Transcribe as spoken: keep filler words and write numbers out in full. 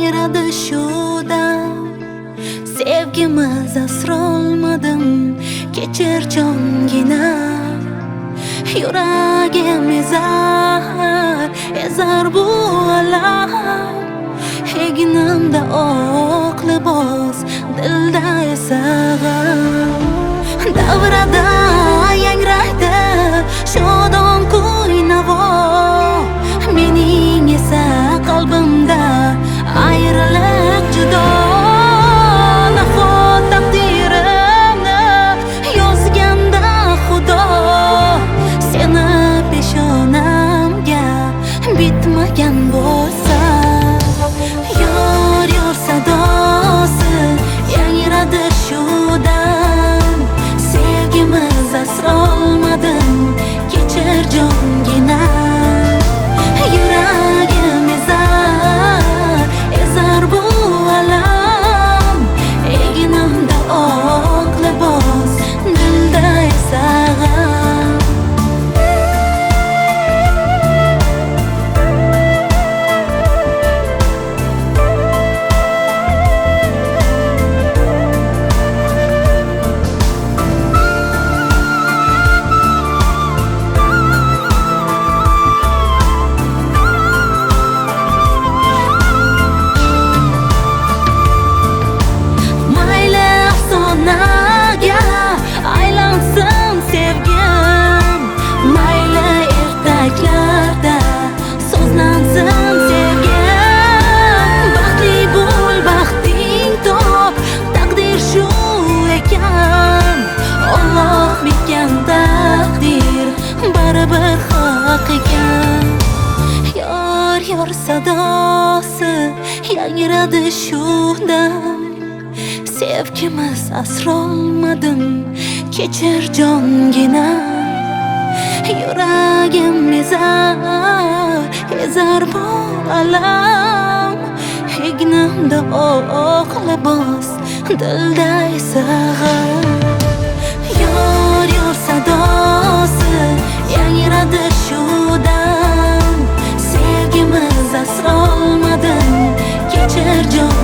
yangradi shu dam. Sevgimiz asrolmadim, kechir jongina. Yuragim ezar, ezar bu alam. Egnimda oq libos, dilda esa g'am. Davrada yangraydi shodon kuy-navo, mening esa qalbimda ayriliq judo. Nahot taqdirimni yozganda Xudo, seni peshonamga bitmagan bo'lsa. Yor yor sadosi yangradi shu dam. Sevgimiz asrolmadim, kechir jongina. Yuragim ezar, ezar bu alam. Egnimda oq libos, dilda esa g'am. Aylansin sevgim, mayli ertaklarda so'zlansin sevgim. Baxtli bo'l, baxting top, taqdir shu ekan. Alloh bitgan taqdir baribir haq ekan. Yor yor sadosi yangradi shu dam. Sevgimiz asrolmadim, kechir jongina. Yuragim ezar, ezar bu alam. Egnimda oq libos, dilda esa g'am. Yor yor sadosi yangradi shu dam. Sevgimiz asrolmadim, kechir jongina.